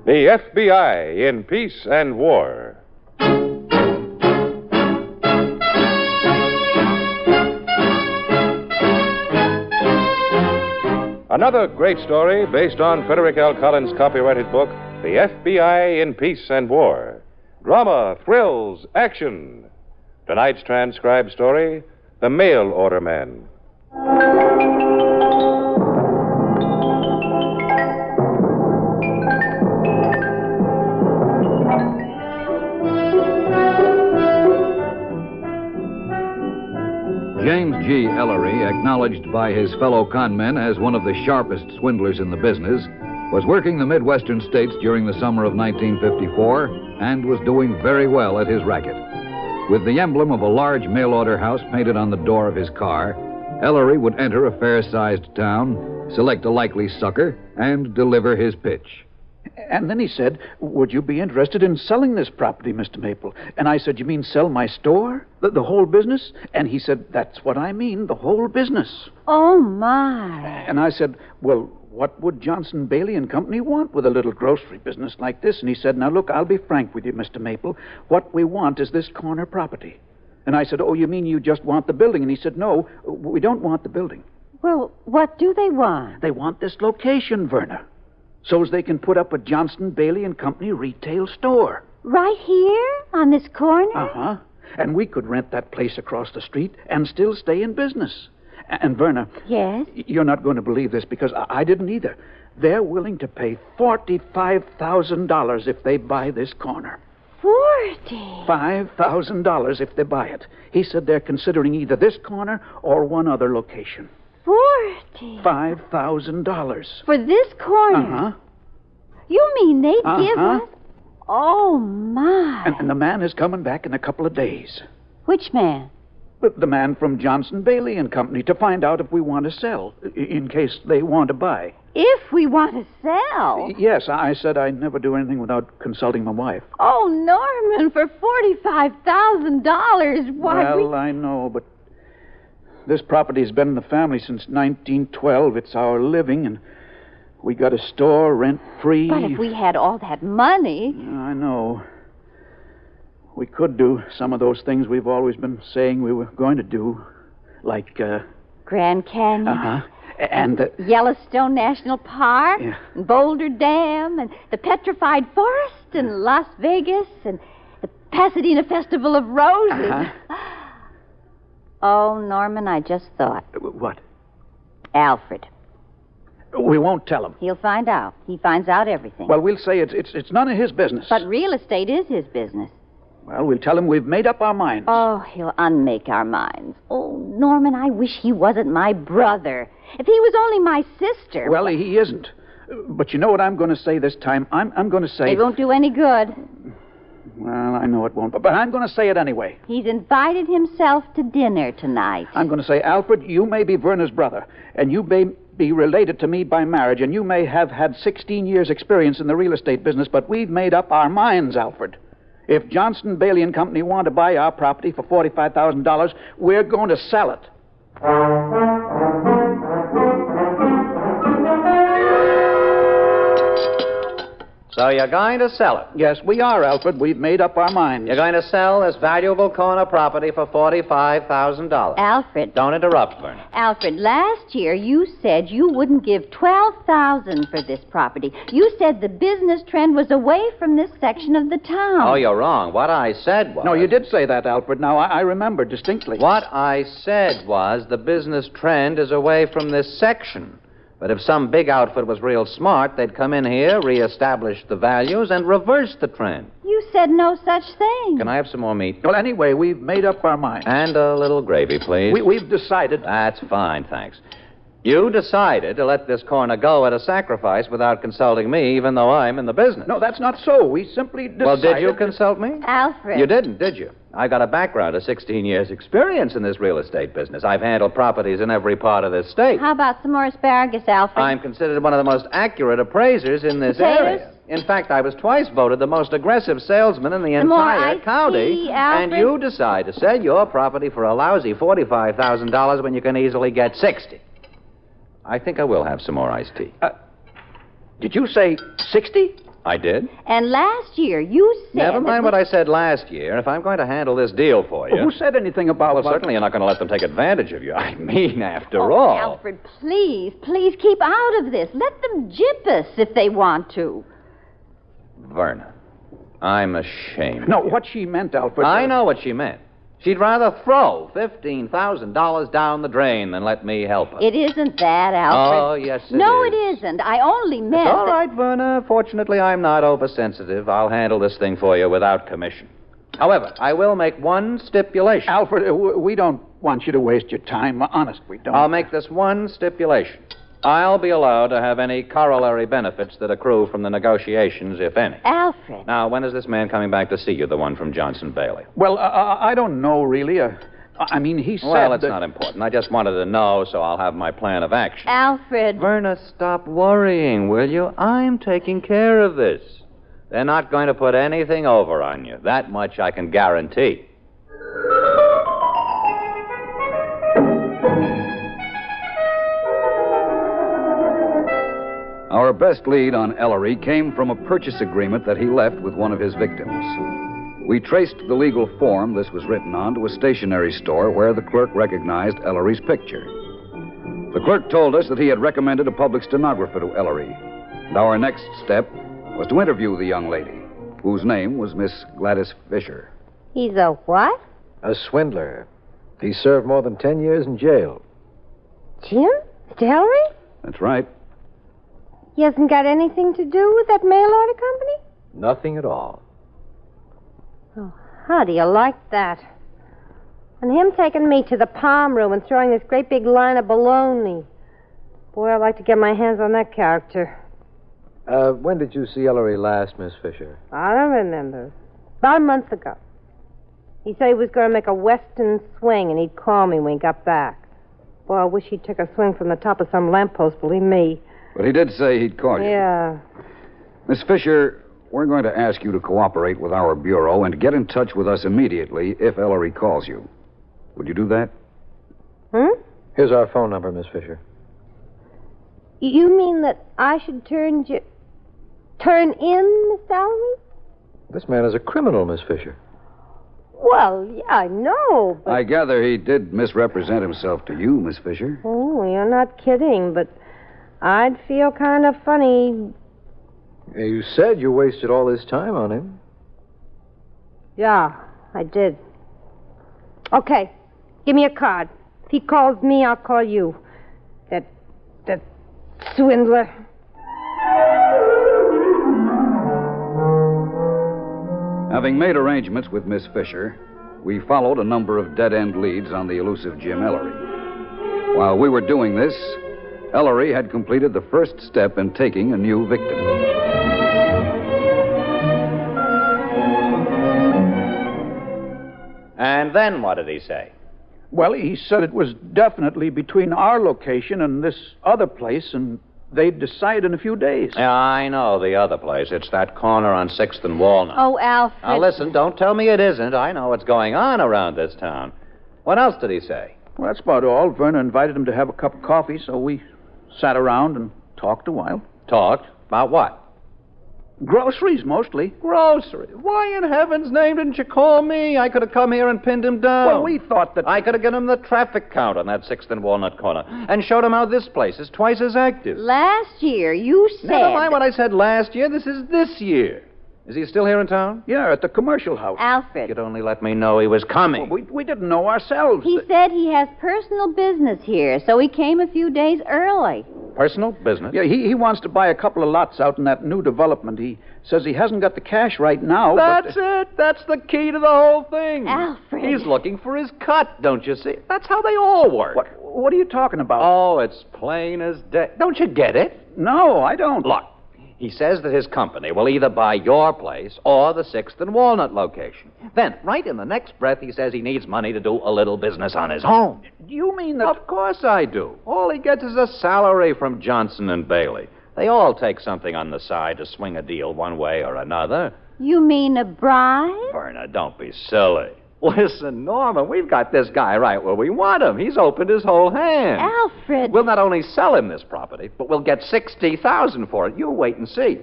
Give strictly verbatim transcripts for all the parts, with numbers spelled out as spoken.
The F B I in Peace and War. Another great story based on Frederick L. Collins' copyrighted book, The F B I in Peace and War. Drama, thrills, action. Tonight's transcribed story, The Mail Order Man. James G. Ellery, acknowledged by his fellow conmen as one of the sharpest swindlers in the business, was working the Midwestern states during the summer of nineteen fifty-four and was doing very well at his racket. With the emblem of a large mail-order house painted on the door of his car, Ellery would enter a fair-sized town, select a likely sucker, and deliver his pitch. And then he said, would you be interested in selling this property, Mister Maple? And I said, you mean sell my store? The, the whole business? And he said, that's what I mean, the whole business. Oh, my. And I said, well, what would Johnson, Bailey and Company want with a little grocery business like this? And he said, now, look, I'll be frank with you, Mister Maple. What we want is this corner property. And I said, oh, you mean you just want the building? And he said, no, we don't want the building. Well, what do they want? They want this location, Verna, so as they can put up a Johnson, Bailey and Company retail store. Right here on this corner? Uh-huh. And we could rent that place across the street and still stay in business. And, Verna... Yes? You're not going to believe this because I, I didn't either. They're willing to pay forty-five thousand dollars if they buy this corner. Forty? Five thousand dollars if they buy it. He said they're considering either this corner or one other location. Forty? Five thousand dollars. For this corner? Uh-huh. You mean they'd Uh-huh. give us... Oh, my. And, and the man is coming back in a couple of days. Which man? The, the man from Johnson, Bailey and Company to find out if we want to sell, i- in case they want to buy. If we want to sell? Yes, I said I'd never do anything without consulting my wife. Oh, Norman, for forty-five thousand dollars, why... Well, we... I know, but this property's been in the family since nineteen twelve. It's our living, and we got a store rent-free. But if we had all that money... I know. We could do some of those things we've always been saying we were going to do, like, uh... Grand Canyon. Uh-huh. And the... Yellowstone National Park. Yeah. And Boulder Dam. And the Petrified Forest. And Las Vegas. And the Pasadena Festival of Roses. Uh-huh. Oh, Norman, I just thought. What? Alfred. We won't tell him. He'll find out. He finds out everything. Well, we'll say it's it's it's none of his business. But real estate is his business. Well, we'll tell him we've made up our minds. Oh, he'll unmake our minds. Oh, Norman, I wish he wasn't my brother. If he was only my sister... Well, he isn't. But you know what I'm going to say this time? I'm I'm going to say... It won't do any good. Well, I know it won't, but, but I'm going to say it anyway. He's invited himself to dinner tonight. I'm going to say, Alfred, you may be Verna's brother, and you may be related to me by marriage, and you may have had sixteen years' experience in the real estate business, but we've made up our minds, Alfred. If Johnson, Bailey and Company want to buy our property for forty-five thousand dollars, we're going to sell it. So you're going to sell it? Yes, we are, Alfred. We've made up our minds. You're going to sell this valuable corner property for forty-five thousand dollars. Alfred. Don't interrupt, Verna. Alfred, last year you said you wouldn't give twelve thousand dollars for this property. You said the business trend was away from this section of the town. Oh, you're wrong. What I said was... No, you did say that, Alfred. Now, I, I remember distinctly. What I said was the business trend is away from this section. But if some big outfit was real smart, they'd come in here, reestablish the values, and reverse the trend. You said no such thing. Can I have some more meat? Well, anyway, we've made up our minds. And a little gravy, please. We, we've decided... That's fine, thanks. You decided to let this corner go at a sacrifice without consulting me, even though I'm in the business. No, that's not so. We simply decided... Well, did you consult me? Alfred. You didn't, did you? I got a background of sixteen years' experience in this real estate business. I've handled properties in every part of this state. How about some more asparagus, Alfred? I'm considered one of the most accurate appraisers in this Potatoes? area. In fact, I was twice voted the most aggressive salesman in the Some more entire iced county. tea, Alfred? And you decide to sell your property for a lousy forty-five thousand dollars when you can easily get sixty. I think I will have some more iced tea. Uh, did you say sixty? I did? And last year you said... Never that mind we- what I said last year. If I'm going to handle this deal for you... Well, who said anything about... Well, about- certainly you're not going to let them take advantage of you. I mean, after Oh, all... Alfred, please, please keep out of this. Let them gyp us if they want to. Verna, I'm ashamed. No, of you. what she meant, Alfred... I know what she meant. She'd rather throw fifteen thousand dollars down the drain than let me help her. It isn't that, Alfred. Oh, yes, it no, is. it isn't. I only meant... It's all that- right, Verna. Fortunately, I'm not oversensitive. I'll handle this thing for you without commission. However, I will make one stipulation. Alfred, uh, w- we don't want you to waste your time. Honest, we don't. I'll make this one stipulation. I'll be allowed to have any corollary benefits that accrue from the negotiations, if any. Alfred. Now, when is this man coming back to see you, the one from Johnson Bailey? Well, uh, uh, I don't know, really. Uh, I mean, he said... Well, it's that- not important. I just wanted to know, so I'll have my plan of action. Alfred. Verna, stop worrying, will you? I'm taking care of this. They're not going to put anything over on you. That much I can guarantee. Our best lead on Ellery came from a purchase agreement that he left with one of his victims. We traced the legal form this was written on to a stationery store where the clerk recognized Ellery's picture. The clerk told us that he had recommended a public stenographer to Ellery, and our next step was to interview the young lady, whose name was Miss Gladys Fisher. He's a what? A swindler. He served more than ten years in jail. Jim? Mister Hillary? That's right. He hasn't got anything to do with that mail order company? Nothing at all. Oh, how do you like that? And him taking me to the palm room and throwing this great big line of baloney. Boy, I'd like to get my hands on that character. Uh, when did you see Ellery last, Miss Fisher? I don't remember. About a month ago. He said he was going to make a western swing, and he'd call me when he got back. Boy, I wish he'd took a swing from the top of some lamppost, believe me. But he did say he'd call you. Yeah. Miss Fisher, we're going to ask you to cooperate with our bureau and get in touch with us immediately if Ellery calls you. Would you do that? Hmm? Here's our phone number, Miss Fisher. You mean that I should turn you... turn in, Miss Ellery? This man is a criminal, Miss Fisher. Well, yeah, I know, but... I gather he did misrepresent himself to you, Miss Fisher. Oh, you're not kidding, but I'd feel kind of funny. You said you wasted all this time on him. Yeah, I did. Okay, give me a card. If he calls me, I'll call you. That... that swindler. Having made arrangements with Miss Fisher, we followed a number of dead-end leads on the elusive Jim Ellery. While we were doing this, Ellery had completed the first step in taking a new victim. And then what did he say? Well, he said it was definitely between our location and this other place, and they'd decide in a few days. Yeah, I know the other place. It's that corner on sixth and Walnut. Oh, Alfred. Now, listen, don't tell me it isn't. I know what's going on around this town. What else did he say? Well, that's about all. Verna invited him to have a cup of coffee, so we sat around and talked a while. Talked? About what? Groceries, mostly. Grocery. Why in heaven's name didn't you call me? I could have come here and pinned him down. Well, we thought that... I could have given him the traffic count on that sixth and Walnut corner and showed him how this place is twice as active. Last year, you said... Never mind what I said last year. This is this year. Is he still here in town? Yeah, at the commercial house. Alfred. You'd only let me know he was coming. Well, we, we didn't know ourselves. He said he has personal business here, so he came a few days early. Personal business? Yeah, he, he wants to buy a couple of lots out in that new development. He says he hasn't got the cash right now. That's but... it. That's the key to the whole thing. Alfred. He's looking for his cut, don't you see? That's how they all work. What, what are you talking about? Oh, it's plain as day. Don't you get it? No, I don't. Look, he says that his company will either buy your place or the sixth and Walnut location. Then, right in the next breath, he says he needs money to do a little business on his own. Do you mean that... Of course I do. All he gets is a salary from Johnson and Bailey. They all take something on the side to swing a deal one way or another. You mean a bribe? Verna, don't be silly. Listen, Norman, we've got this guy right where we want him. He's opened his whole hand. Alfred. We'll not only sell him this property, but we'll get sixty thousand dollars for it. You wait and see.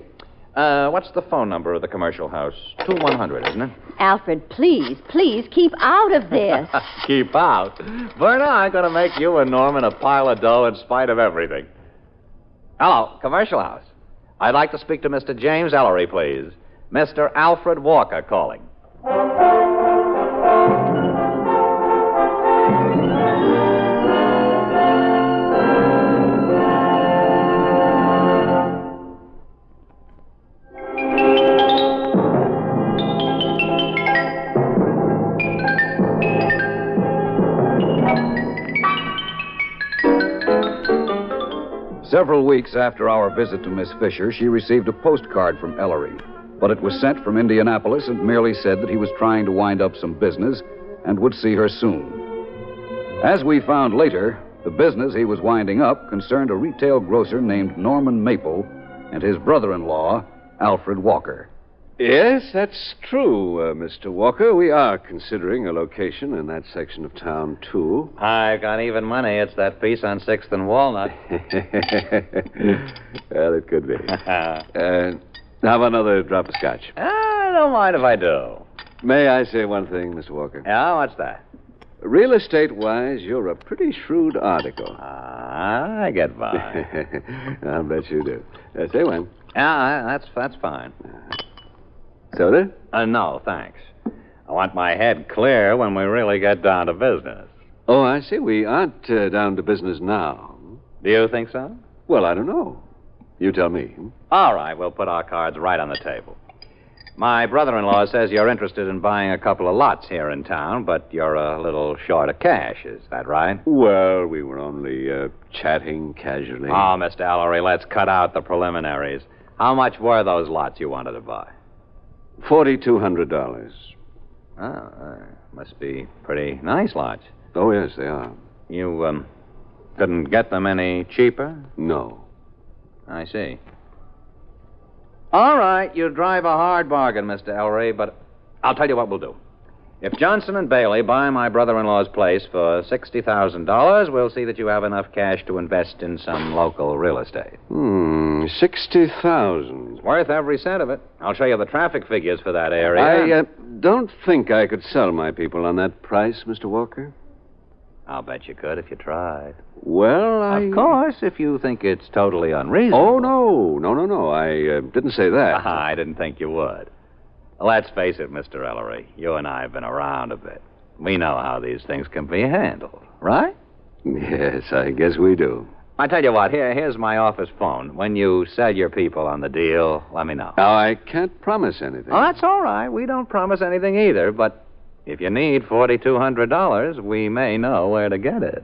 Uh, what's the phone number of the commercial house? two one hundred, isn't it? Alfred, please, please keep out of this. Keep out? Verna, I'm going to make you and Norman a pile of dough in spite of everything. Hello, commercial house. I'd like to speak to Mister James Ellery, please. Mister Alfred Walker calling. Several weeks after our visit to Miss Fisher, she received a postcard from Ellery, but it was sent from Indianapolis and merely said that he was trying to wind up some business and would see her soon. As we found later, the business he was winding up concerned a retail grocer named Norman Maple and his brother-in-law, Alfred Walker. Yes, that's true, uh, Mister Walker. We are considering a location in that section of town, too. I've got even money. It's that piece on sixth and Walnut. Well, it could be. uh, how about another drop of scotch? I don't mind if I do. May I say one thing, Mister Walker? Yeah, what's that? Real estate-wise, you're a pretty shrewd article. Ah, I get by. I'll bet you do. Uh, say when. Yeah, that's, that's fine. Soda? Uh, no, thanks. I want my head clear when we really get down to business. Oh, I see. We aren't uh, down to business now. Do you think so? Well, I don't know. You tell me. All right, we'll put our cards right on the table. My brother-in-law says you're interested in buying a couple of lots here in town, but you're a little short of cash. Is that right? Well, we were only uh, chatting casually. Oh, Mister Ellery, let's cut out the preliminaries. How much were those lots you wanted to buy? Forty-two hundred dollars. Oh, uh, must be pretty nice lots. Oh, yes, they are. You, um, couldn't get them any cheaper? No. I see. All right, you drive a hard bargain, Mister Ellery, but I'll tell you what we'll do. If Johnson and Bailey buy my brother-in-law's place for sixty thousand dollars, we'll see that you have enough cash to invest in some local real estate. Hmm, sixty thousand dollars. Worth every cent of it. I'll show you the traffic figures for that area. I uh, don't think I could sell my people on that price, Mister Walker. I'll bet you could if you tried. Well, I... Of course, if you think it's totally unreasonable. Oh, no. No, no, no. I uh, didn't say that. I didn't think you would. Let's face it, Mister Ellery. You and I have been around a bit. We know how these things can be handled, right? Yes, I guess we do. I tell you what, here, here's my office phone. When you sell your people on the deal, let me know. Now, I can't promise anything. Oh, that's all right. We don't promise anything either, but if you need forty-two hundred dollars, we may know where to get it.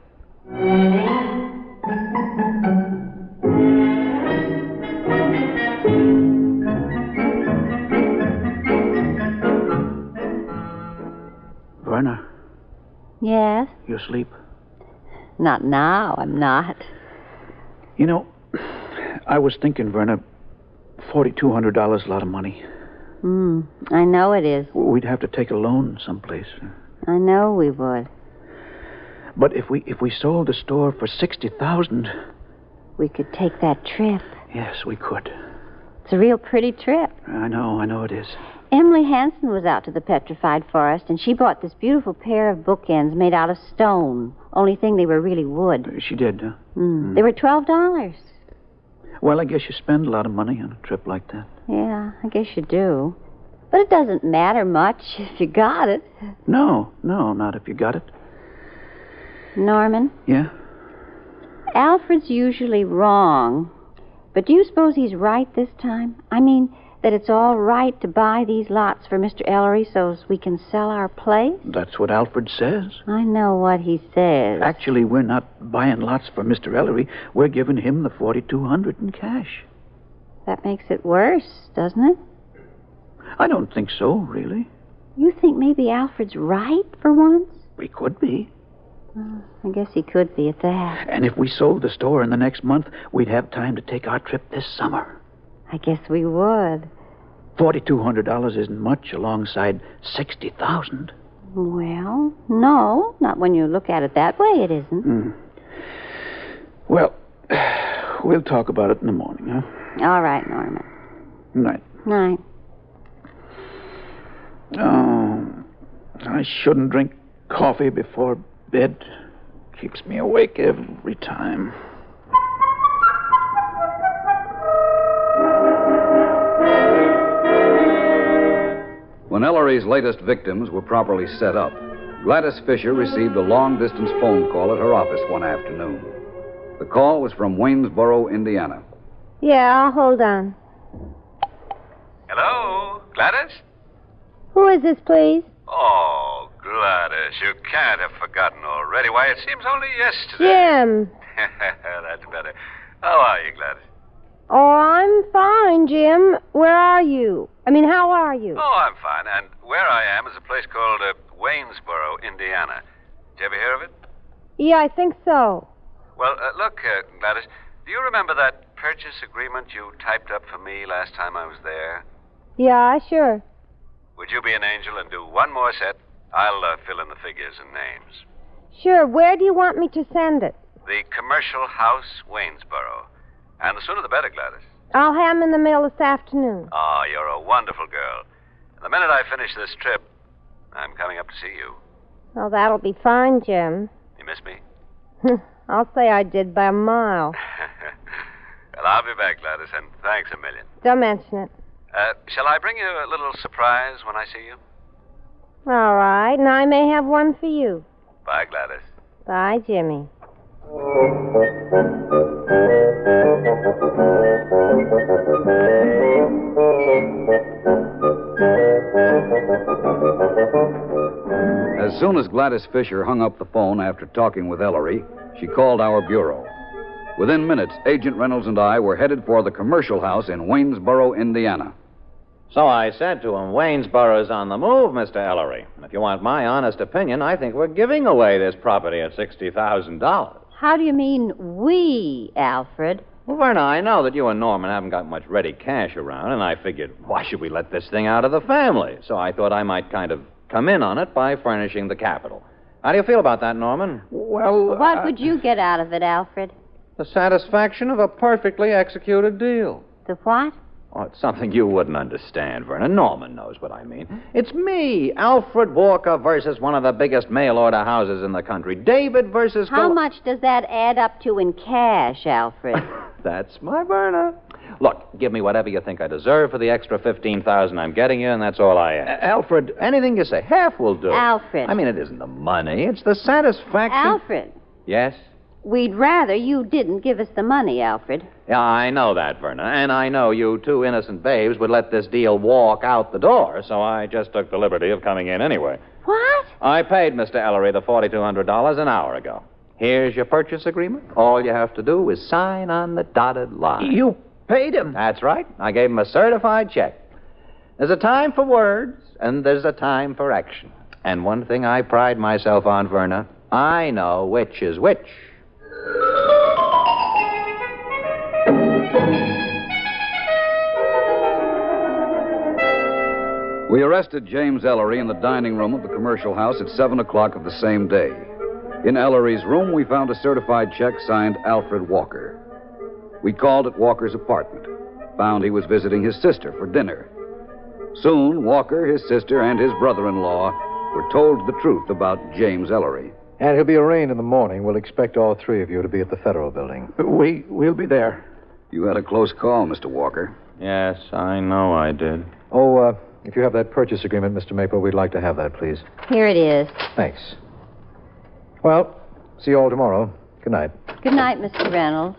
Verna, Yes? you asleep? Not now, I'm not. You know, I was thinking, Verna, forty-two hundred dollars is a lot of money. Hmm, I know it is. We'd have to take a loan someplace. I know we would. But if we if we sold the store for sixty thousand dollars... We could take that trip. Yes, we could. It's a real pretty trip. I know, I know it is. Emily Hanson was out to the Petrified Forest, and she bought this beautiful pair of bookends made out of stone. Only thing, they were really wood. She did, huh? Mm. Mm. They were twelve dollars. Well, I guess you spend a lot of money on a trip like that. Yeah, I guess you do. But it doesn't matter much if you got it. No, no, not if you got it. Norman? Yeah? Alfred's usually wrong. But do you suppose he's right this time? I mean, that it's all right to buy these lots for Mister Ellery so as we can sell our place? That's what Alfred says. I know what he says. Actually, we're not buying lots for Mister Ellery. We're giving him the forty-two hundred dollars in cash. That makes it worse, doesn't it? I don't think so, really. You think maybe Alfred's right for once? We could be. Well, I guess he could be at that. And if we sold the store in the next month, we'd have time to take our trip this summer. I guess we would. forty-two hundred dollars isn't much alongside sixty thousand dollars. Well, no, not when you look at it that way, it isn't. Mm. Well, we'll talk about it in the morning, huh? All right, Norman. Night. Night. Oh, I shouldn't drink coffee before bed. Keeps me awake every time. When Ellery's latest victims were properly set up, Gladys Fisher received a long-distance phone call at her office one afternoon. The call was from Waynesboro, Indiana. Yeah, I'll hold on. Hello, Gladys? Who is this, please? Oh, Gladys, you can't have forgotten already. Why, it seems only yesterday. Jim. That's better. How are you, Gladys? Oh, I'm fine, Jim. Where are you? I mean, how are you? Oh, I'm fine. And where I am is a place called uh, Waynesboro, Indiana. Did you ever hear of it? Yeah, I think so. Well, uh, look, uh, Gladys, do you remember that purchase agreement you typed up for me last time I was there? Yeah, sure. Would you be an angel and do one more set? I'll uh, fill in the figures and names. Sure. Where do you want me to send it? The Commercial House, Waynesboro. And the sooner the better, Gladys. I'll have 'em in the mail this afternoon. Oh, you're a wonderful girl. The minute I finish this trip, I'm coming up to see you. Oh, that'll be fine, Jim. You miss me? I'll say I did by a mile. Well, I'll be back, Gladys, and thanks a million. Don't mention it. Uh, shall I bring you a little surprise when I see you? All right, and I may have one for you. Bye, Gladys. Bye, Jimmy. As soon as Gladys Fisher hung up the phone after talking with Ellery, she called our bureau. Within minutes, Agent Reynolds and I were headed for the Commercial House in Waynesboro, Indiana. So I said to him, Waynesboro's on the move, Mister Ellery. And if you want my honest opinion, I think we're giving away this property at sixty thousand dollars. How do you mean we, Alfred? Well, Verna, I know that you and Norman haven't got much ready cash around, and I figured, why should we let this thing out of the family? So I thought I might kind of come in on it by furnishing the capital. How do you feel about that, Norman? Well, What uh, would you get out of it, Alfred? The satisfaction of a perfectly executed deal. The what? Oh, it's something you wouldn't understand, Verna. Norman knows what I mean. It's me, Alfred Walker, versus one of the biggest mail-order houses in the country. David versus... How Gol- much does that add up to in cash, Alfred? That's my Verna. Look, give me whatever you think I deserve for the extra fifteen thousand I'm getting you, and that's all I ask. Alfred, Anything you say. Half will do. Alfred. I mean, it isn't the money. It's the satisfaction... Alfred, Yes? we'd rather you didn't give us the money, Alfred. Yeah, I know that, Verna. And I know you two innocent babes would let this deal walk out the door, so I just took the liberty of coming in anyway. What? I paid Mister Ellery the forty-two hundred dollars an hour ago. Here's your purchase agreement. All you have to do is sign on the dotted line. you paid him. That's right. I gave him a certified check. There's a time for words, and there's a time for action. And one thing I pride myself on, Verna, I know which is which. We arrested James Ellery in the dining room of the Commercial House at seven o'clock of the same day. In Ellery's room, we found a certified check signed Alfred Walker. We called at Walker's apartment, found he was visiting his sister for dinner. Soon, Walker, his sister, and his brother-in-law were told the truth about James Ellery. And he'll be arraigned in the morning. We'll expect all three of you to be at the Federal Building. We, we'll be there. You had a close call, Mister Walker. Yes, I know I did. Oh, uh, if you have that purchase agreement, Mister Maple, we'd like to have that, please. Here it is. Thanks. Well, see you all tomorrow. Good night. Good night, Mister Reynolds.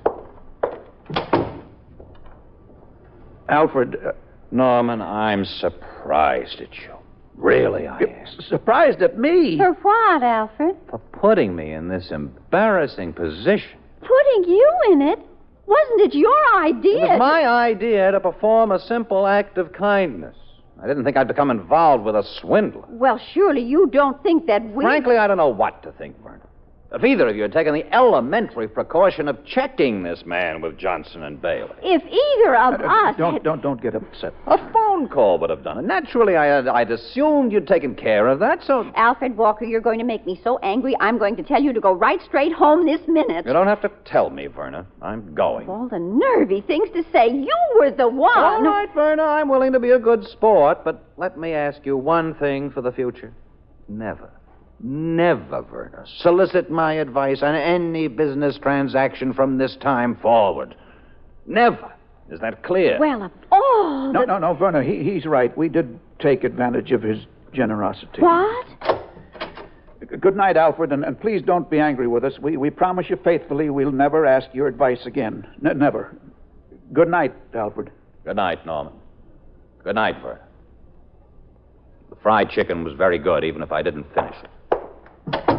Alfred, uh, Norman, I'm surprised at you. Really, I am. surprised at me. For what, Alfred? For putting me in this embarrassing position. Putting you in it? Wasn't it your idea? It was my idea to perform a simple act of kindness. I didn't think I'd become involved with a swindler. Well, surely you don't think that we... Frankly, I don't know what to think, Verna. If either of you had taken the elementary precaution of checking this man with Johnson and Bailey. If either of Uh, us don't, had... don't, don't get upset. A phone call would have done it. Naturally, I had, I'd assumed you'd taken care of that, so... Alfred Walker, you're going to make me so angry, I'm going to tell you to go right straight home this minute. You don't have to tell me, Verna. I'm going. All the nervy things to say. You were the one. All right, Verna, I'm willing to be a good sport, but let me ask you one thing for the future. Never, never, Verna, solicit my advice on any business transaction from this time forward. Never. Is that clear? Well, of all No, the... no, no, Werner, he, he's right. We did take advantage of his generosity. What? Good night, Alfred, and, and please don't be angry with us. We, we promise you faithfully we'll never ask your advice again. N- never. Good night, Alfred. Good night, Norman. Good night, Verna. The fried chicken was very good, even if I didn't finish it.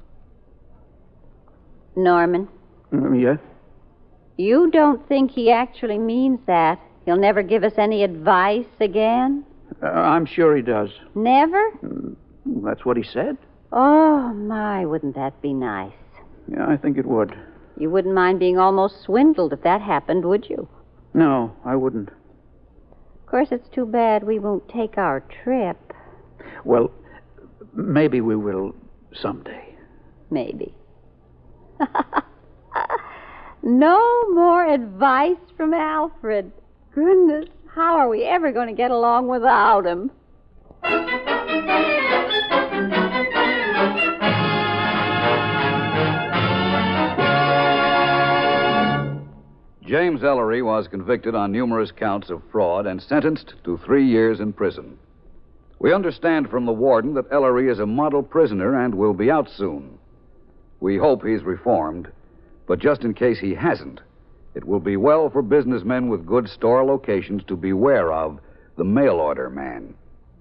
Norman, Mm, yeah? you don't think he actually means that? He'll never give us any advice again? Uh, I'm sure he does. Never? Mm, that's what he said. Oh, my, wouldn't that be nice? Yeah, I think it would. You wouldn't mind being almost swindled if that happened, would you? No, I wouldn't. Of course, it's too bad we won't take our trip. Well, maybe we will someday. Maybe. No more advice from Alfred. Goodness, how are we ever going to get along without him? James Ellery was convicted on numerous counts of fraud and sentenced to three years in prison. We understand from the warden that Ellery is a model prisoner and will be out soon. We hope he's reformed, but just in case he hasn't, it will be well for businessmen with good store locations to beware of the mail order man.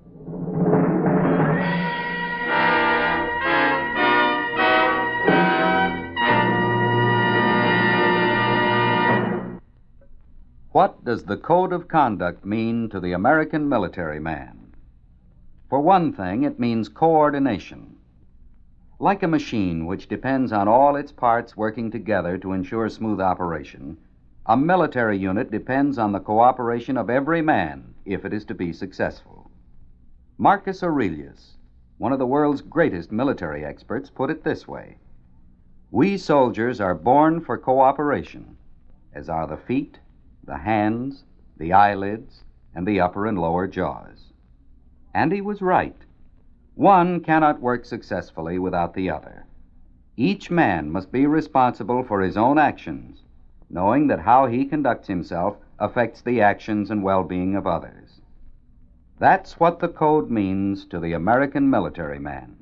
What does the Code of Conduct mean to the American military man? For one thing, it means coordination. Like a machine which depends on all its parts working together to ensure smooth operation, a military unit depends on the cooperation of every man if it is to be successful. Marcus Aurelius, one of the world's greatest military experts, put it this way: "We soldiers are born for cooperation, as are the feet, the hands, the eyelids, and the upper and lower jaws." And he was right. One cannot work successfully without the other. Each man must be responsible for his own actions, knowing that how he conducts himself affects the actions and well-being of others. That's what the code means to the American military man.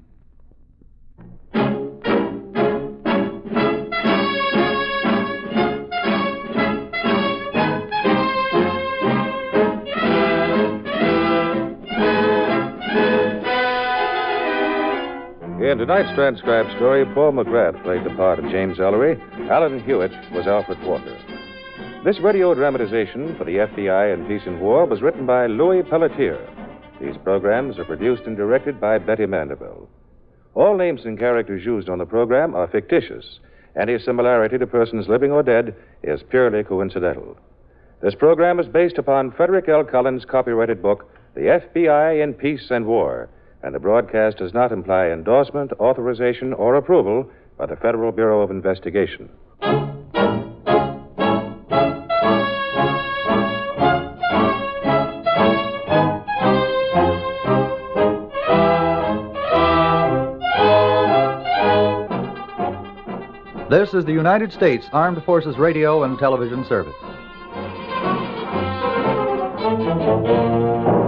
In tonight's transcribed story, Paul McGrath played the part of James Ellery. Alan Hewitt was Alfred Walker. This radio dramatization for the F B I in Peace and War was written by Louis Pelletier. These programs are produced and directed by Betty Mandeville. All names and characters used on the program are fictitious. Any similarity to persons living or dead is purely coincidental. This program is based upon Frederick L. Collins' copyrighted book, The F B I in Peace and War, and the broadcast does not imply endorsement, authorization, or approval by the Federal Bureau of Investigation. This is the United States Armed Forces Radio and Television Service.